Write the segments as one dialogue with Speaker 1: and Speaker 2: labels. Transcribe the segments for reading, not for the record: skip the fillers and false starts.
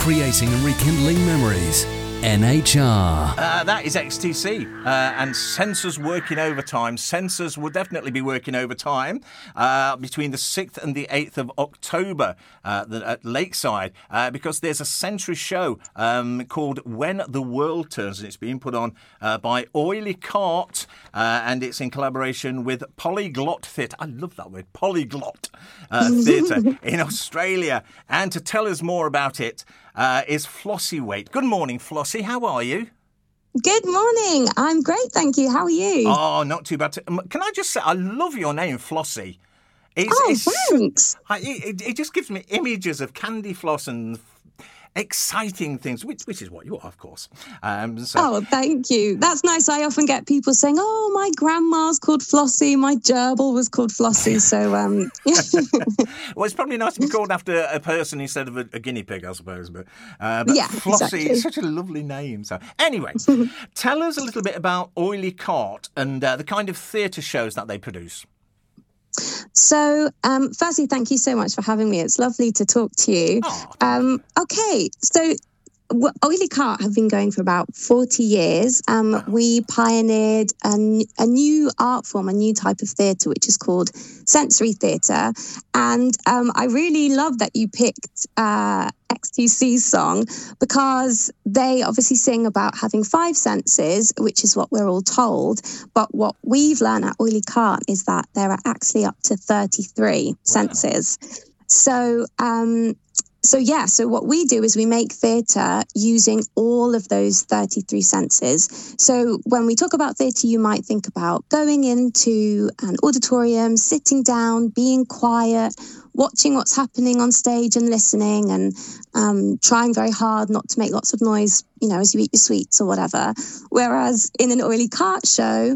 Speaker 1: creating and rekindling memories. NHR.
Speaker 2: That is XTC, and Sensors working overtime. Sensors will definitely be working overtime between the 6th and the 8th of October at Lakeside, because there's a Sensory show called When the World Turns, and it's being put on by Oily Cart, and it's in collaboration with Polyglot Theatre. I love that word, Polyglot Theatre in Australia. And to tell us more about it is Flossie Waite. Good morning, Flossie. How are you?
Speaker 3: Good morning. I'm great, thank you. How are you?
Speaker 2: Oh, not too bad. Can I just say, I love your name, Flossie.
Speaker 3: Thanks.
Speaker 2: It just gives me images of candy floss and exciting things, which is what you are, of course.
Speaker 3: Oh, thank you. That's nice. I often get people saying, "Oh, my grandma's called Flossie. My gerbil was called Flossie." So,
Speaker 2: well, it's probably nice to be called after a person instead of a guinea pig, I suppose. But yeah, Flossie, exactly. Is such a lovely name. So, anyway, tell us a little bit about Oily Cart and the kind of theatre shows that they produce.
Speaker 3: So, firstly, thank you so much for having me. It's lovely to talk to you. Okay, so Oily Cart have been going for about 40 years. We pioneered a new art form, a new type of theatre, which is called sensory theatre. And I really love that you picked XTC's song, because they obviously sing about having 5 senses, which is what we're all told. But what we've learned at Oily Cart is that there are actually up to 33 senses. So what we do is we make theatre using all of those 33 senses. So when we talk about theatre, you might think about going into an auditorium, sitting down, being quiet, watching what's happening on stage and listening, and trying very hard not to make lots of noise, as you eat your sweets or whatever. Whereas in an Oily Cart show,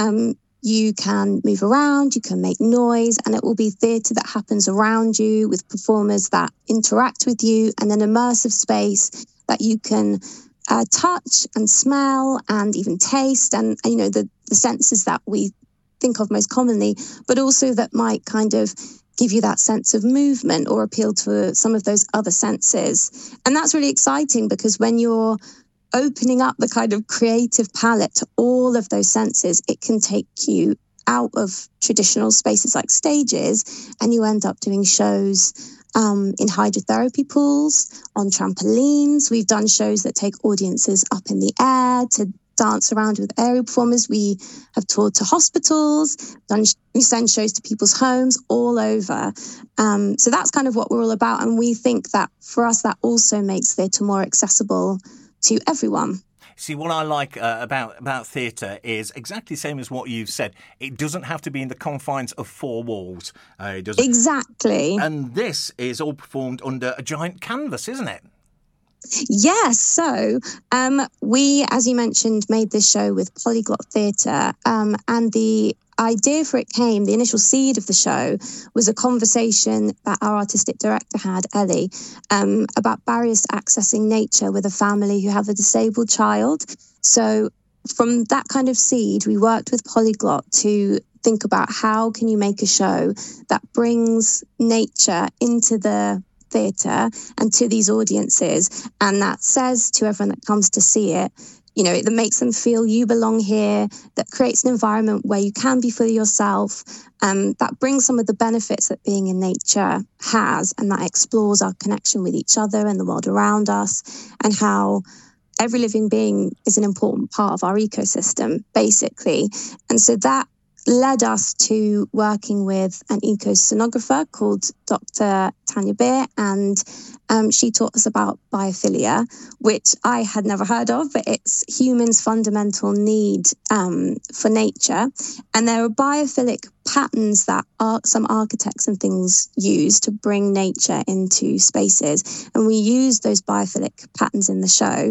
Speaker 3: you can move around, you can make noise, and it will be theatre that happens around you with performers that interact with you, and an immersive space that you can touch and smell and even taste, and the senses that we think of most commonly, but also that might kind of give you that sense of movement or appeal to some of those other senses. And that's really exciting, because when you're opening up the kind of creative palette to all of those senses, it can take you out of traditional spaces like stages, and you end up doing shows in hydrotherapy pools, on trampolines. We've done shows that take audiences up in the air to dance around with aerial performers. We have toured to hospitals, we send shows to people's homes all over. So that's kind of what we're all about. And we think that for us, that also makes theatre more accessible to everyone.
Speaker 2: See, what I like about theatre is exactly the same as what you've said. It doesn't have to be in the confines of 4 walls. It doesn't.
Speaker 3: Exactly.
Speaker 2: And this is all performed under a giant canvas, isn't it?
Speaker 3: Yes. So we, as you mentioned, made this show with Polyglot Theatre, and the idea for it the initial seed of the show was a conversation that our artistic director had, Ellie, about barriers to accessing nature with a family who have a disabled child. So from that kind of seed, we worked with Polyglot to think about how can you make a show that brings nature into the theatre and to these audiences, and that says to everyone that comes to see it, that makes them feel you belong here, that creates an environment where you can be fully yourself, that brings some of the benefits that being in nature has, and that explores our connection with each other and the world around us, and how every living being is an important part of our ecosystem, basically. And so that led us to working with an eco-sonographer called Dr. Tanya Beer, and she taught us about biophilia, which I had never heard of, but it's humans' fundamental need for nature. And there are biophilic patterns that some architects and things use to bring nature into spaces. And we use those biophilic patterns in the show.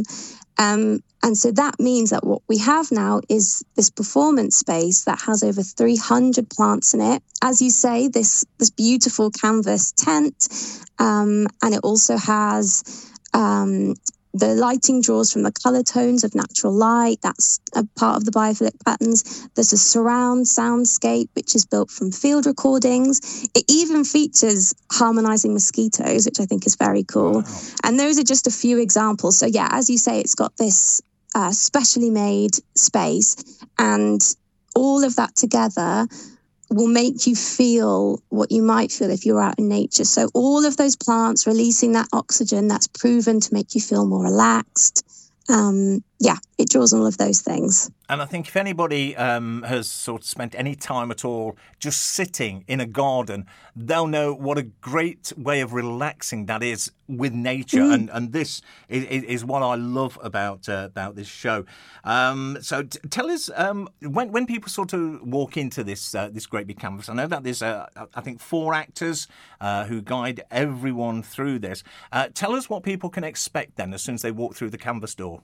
Speaker 3: And so that means that what we have now is this performance space that has over 300 plants in it. As you say, this beautiful canvas tent. And it also has the lighting draws from the colour tones of natural light. That's a part of the biophilic patterns. There's a surround soundscape, which is built from field recordings. It even features harmonising mosquitoes, which I think is very cool. Wow. And those are just a few examples. So yeah, as you say, it's got this specially made space, and all of that together will make you feel what you might feel if you're out in nature. So all of those plants releasing that oxygen, that's proven to make you feel more relaxed. It draws on all of those things.
Speaker 2: And I think if anybody has sort of spent any time at all just sitting in a garden, they'll know what a great way of relaxing that is with nature. And this is what I love about this show. So tell us, when people sort of walk into this great big canvas, I know that there's, I think, 4 actors who guide everyone through this. Tell us what people can expect then as soon as they walk through the canvas door.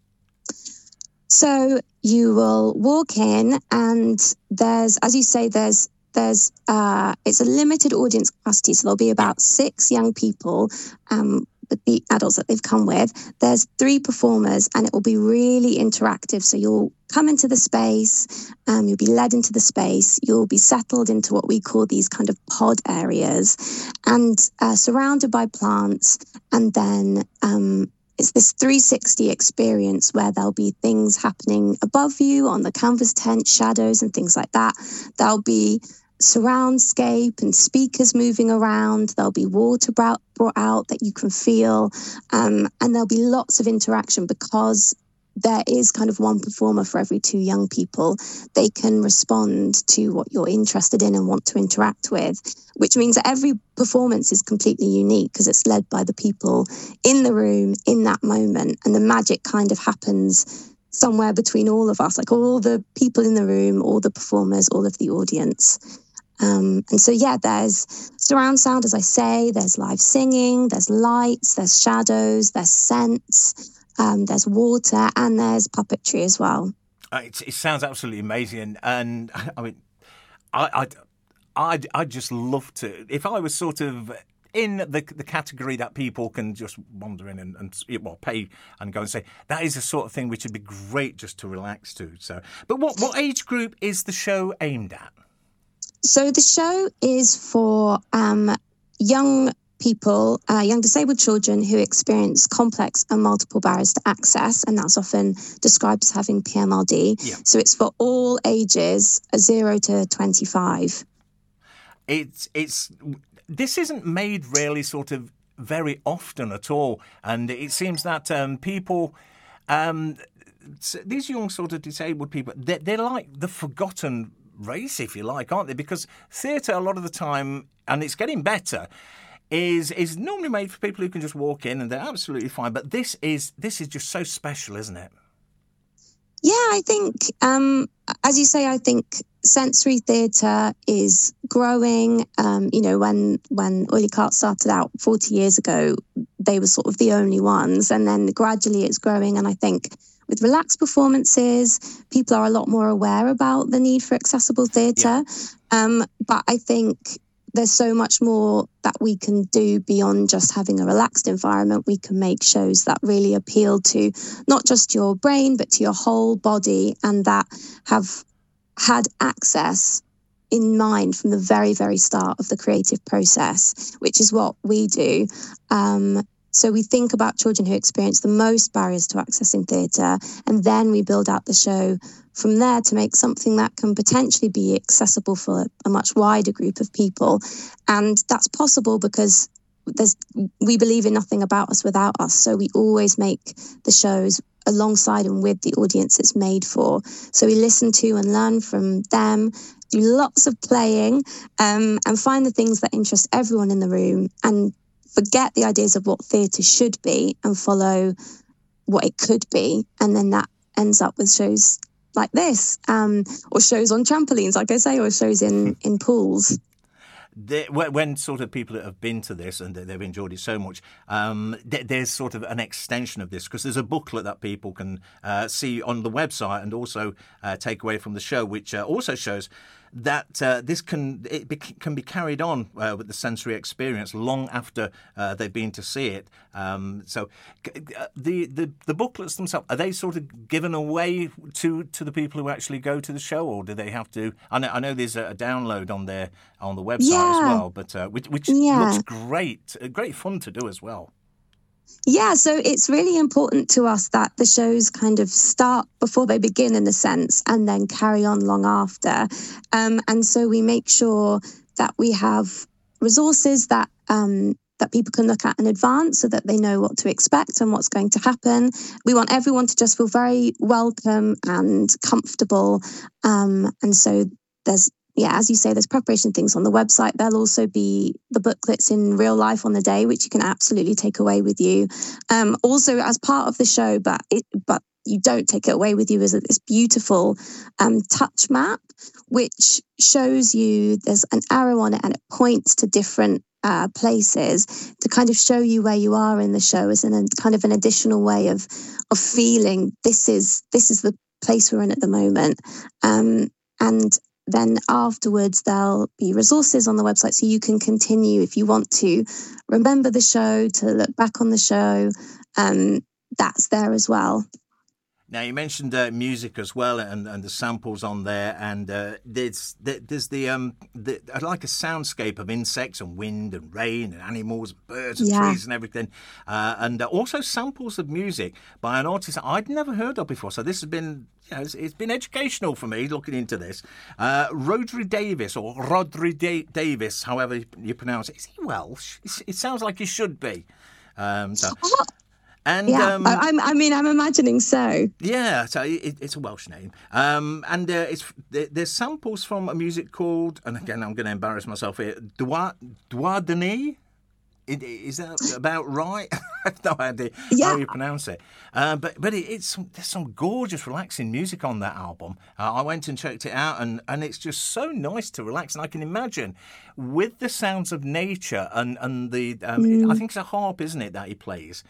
Speaker 3: So you will walk in, and there's, as you say, there's it's a limited audience capacity, so there'll be about 6 young people with the adults that they've come with. There's 3 performers, and it will be really interactive. So you'll come into the space, you'll be led into the space, you'll be settled into what we call these kind of pod areas, and surrounded by plants, and then it's this 360 experience where there'll be things happening above you on the canvas tent, shadows and things like that. There'll be surroundscape and speakers moving around. There'll be water brought out that you can feel. And there'll be lots of interaction because there is kind of one performer for every 2 young people. They can respond to what you're interested in and want to interact with, which means that every performance is completely unique because it's led by the people in the room in that moment. And the magic kind of happens somewhere between all of us, like all the people in the room, all the performers, all of the audience. And so, there's surround sound, as I say, there's live singing, there's lights, there's shadows, there's scents. There's water, and there's puppetry as well.
Speaker 2: It sounds absolutely amazing, and I mean, I'd just love to. If I was sort of in the category that people can just wander in and pay and go and say, that is the sort of thing which would be great just to relax to. So, but what age group is the show aimed at?
Speaker 3: So the show is for young people, young disabled children who experience complex and multiple barriers to access, and that's often described as having PMLD. Yeah. So it's for all ages, 0 to 25. This isn't made really sort of very often at all, and it seems that people, these young sort of disabled people, they're like the forgotten race, if you like, aren't they? Because theatre a lot of the time, and it's getting better, is normally made for people who can just walk in and they're absolutely fine. But this is just so special, isn't it? Yeah, I think, as you say, I think sensory theatre is growing. When Oily Cart started out 40 years ago, they were sort of the only ones. And then gradually it's growing. And I think with relaxed performances, people are a lot more aware about the need for accessible theatre. Yeah. But I think there's so much more that we can do beyond just having a relaxed environment. We can make shows that really appeal to not just your brain, but to your whole body, and that have had access in mind from the very, very start of the creative process, which is what we do. So we think about children who experience the most barriers to accessing theatre, and then we build out the show from there to make something that can potentially be accessible for a much wider group of people. And that's possible because we believe in nothing about us without us. So we always make the shows alongside and with the audience it's made for. So we listen to and learn from them, do lots of playing, and find the things that interest everyone in the room, and forget the ideas of what theatre should be and follow what it could be. And then that ends up with shows like this, or shows on trampolines, like I say, or shows in pools.
Speaker 2: When sort of people that have been to this and they've enjoyed it so much, there's sort of an extension of this, because there's a booklet that people can see on the website and also take away from the show, which also shows this can be carried on with the sensory experience long after they've been to see it. So the booklets themselves, are they sort of given away to the people who actually go to the show, or do they have to? I know there's a download on the website as well, but which looks great fun to do as well.
Speaker 3: Yeah, so it's really important to us that the shows kind of start before they begin, in a sense, and then carry on long after. And so we make sure that we have resources that people can look at in advance so that they know what to expect and what's going to happen. We want everyone to just feel very welcome and comfortable. And so there's, as you say, there's preparation things on the website. There'll also be the booklets in real life on the day, which you can absolutely take away with you. Also, as part of the show, but you don't take it away with you, is this beautiful touch map, which shows you, there's an arrow on it and it points to different places to kind of show you where you are in the show, as kind of an additional way of feeling this is the place we're in at the moment. And then afterwards, there'll be resources on the website so you can continue if you want to remember the show, to look back on the show. That's there as well.
Speaker 2: Now, you mentioned music as well, and the samples on there, and there's like a soundscape of insects and wind and rain and animals, birds and trees and everything, and also samples of music by an artist I'd never heard of before. So this has been, it's been educational for me looking into this. Rodri Davis, however you pronounce it. Is he Welsh? It sounds like he should be. And,
Speaker 3: I'm imagining so.
Speaker 2: Yeah, so it's a Welsh name. And there's samples from a music called, and again, I'm going to embarrass myself here, Dwadani? Is that about right? I have no idea how you pronounce it. But there's some gorgeous, relaxing music on that album. I went and checked it out, and it's just so nice to relax. And I can imagine with the sounds of nature and the, I think it's a harp, isn't it, that he plays?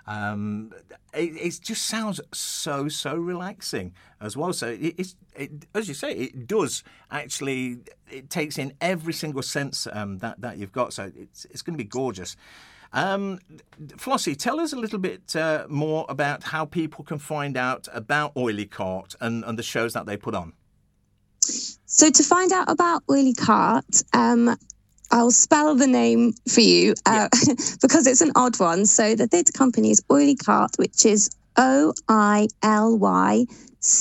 Speaker 2: It just sounds so relaxing as well. So it as you say, it does actually, it takes in every single sense that you've got. So it's going to be gorgeous. Flossie, tell us a little bit more about how people can find out about Oily Cart and the shows that they put on.
Speaker 3: So to find out about Oily Cart, I'll spell the name for you because it's an odd one. So the theatre company is Oily Cart, which is OILYCART.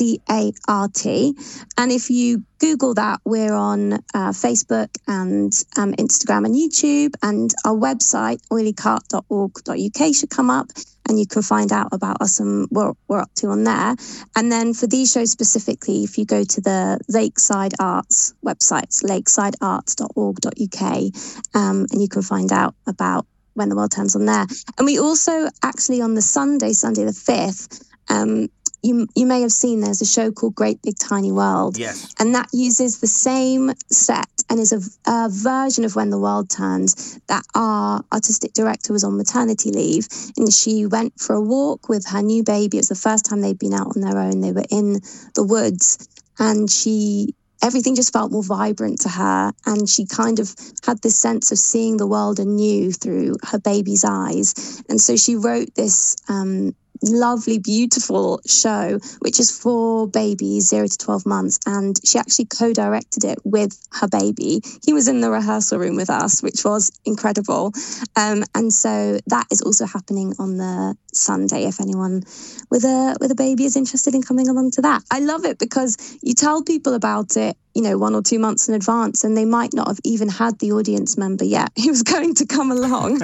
Speaker 3: And if you Google that, we're on Facebook and Instagram and YouTube, and our website, oilycart.org.uk, should come up, and you can find out about us and what we're up to on there. And then for these shows specifically, if you go to the Lakeside Arts website, lakesidearts.org.uk, and you can find out about When the World Turns on there. And we also actually on the Sunday the 5th, you may have seen there's a show called Great Big Tiny World.
Speaker 2: Yes.
Speaker 3: And that uses the same set and is a version of When the World Turns that our artistic director was on maternity leave. And she went for a walk with her new baby. It was the first time they'd been out on their own. They were in the woods, and everything just felt more vibrant to her. And she kind of had this sense of seeing the world anew through her baby's eyes. And so she wrote this lovely, beautiful show, which is for babies 0 to 12 months. And she actually co-directed it with her baby. He was in the rehearsal room with us, which was incredible. And so that is also happening on the Sunday, if anyone with a baby is interested in coming along to that. I love it because you tell people about it, 1 or 2 months in advance, and they might not have even had the audience member yet who was going to come along.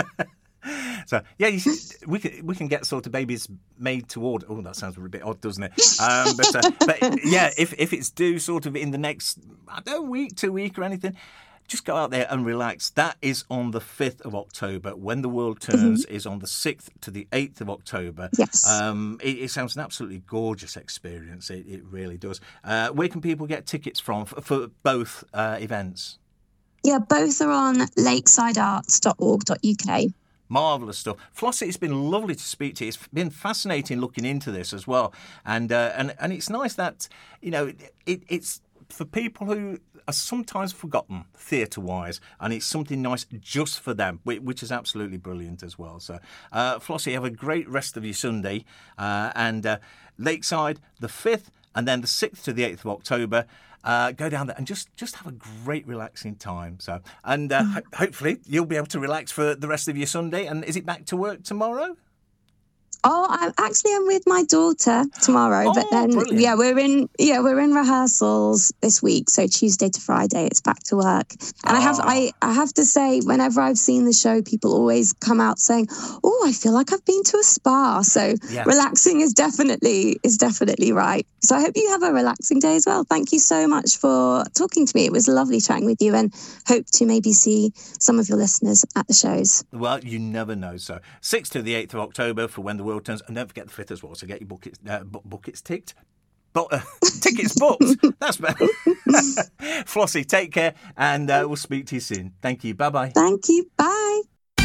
Speaker 2: So we can get sort of babies made to order. Oh, that sounds a bit odd, doesn't it? But if it's due sort of in the next, week, 2 weeks or anything, just go out there and relax. That is on the 5th of October. When the World Turns is on the 6th to the 8th of October.
Speaker 3: Yes.
Speaker 2: It sounds an absolutely gorgeous experience. It really does. Where can people get tickets from for both events?
Speaker 3: Yeah, both are on lakesidearts.org.uk.
Speaker 2: Marvellous stuff. Flossie, it's been lovely to speak to you. It's been fascinating looking into this as well. And it's nice that, it's for people who are sometimes forgotten theatre-wise, and it's something nice just for them, which is absolutely brilliant as well. So, Flossie, have a great rest of your Sunday, and Lakeside, the 5th, and then the 6th to the 8th of October. Go down there and just have a great relaxing time. So, and hopefully you'll be able to relax for the rest of your Sunday. And is it back to work tomorrow?
Speaker 3: Oh, I'm with my daughter tomorrow, but then
Speaker 2: brilliant.
Speaker 3: we're in rehearsals this week. So Tuesday to Friday, it's back to work. And I have to say, whenever I've seen the show, people always come out saying, "Oh, I feel like I've been to a spa." So relaxing is definitely right. So I hope you have a relaxing day as well. Thank you so much for talking to me. It was lovely chatting with you, and hope to maybe see some of your listeners at the shows.
Speaker 2: Well, you never know. So 6th to the 8th of October for When the World Turns, and don't forget the 5th as well. So get your buckets ticked. Tickets booked. That's better. Flossie, take care, and we'll speak to you soon. Thank you. Bye-bye.
Speaker 3: Thank you. Bye.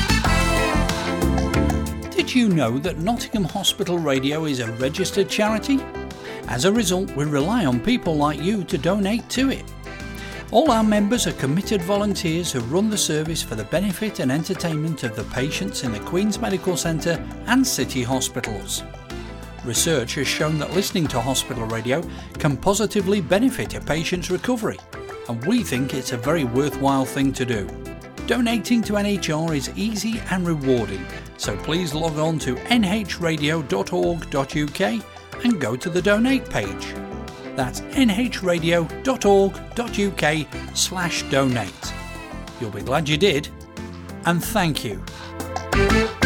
Speaker 4: Did you know that Nottingham Hospital Radio is a registered charity? As a result, we rely on people like you to donate to it. All our members are committed volunteers who run the service for the benefit and entertainment of the patients in the Queen's Medical Centre and city hospitals. Research has shown that listening to hospital radio can positively benefit a patient's recovery, and we think it's a very worthwhile thing to do. Donating to NHR is easy and rewarding, so please log on to nhradio.org.uk and go to the donate page. That's nhradio.org.uk/donate. You'll be glad you did, and thank you.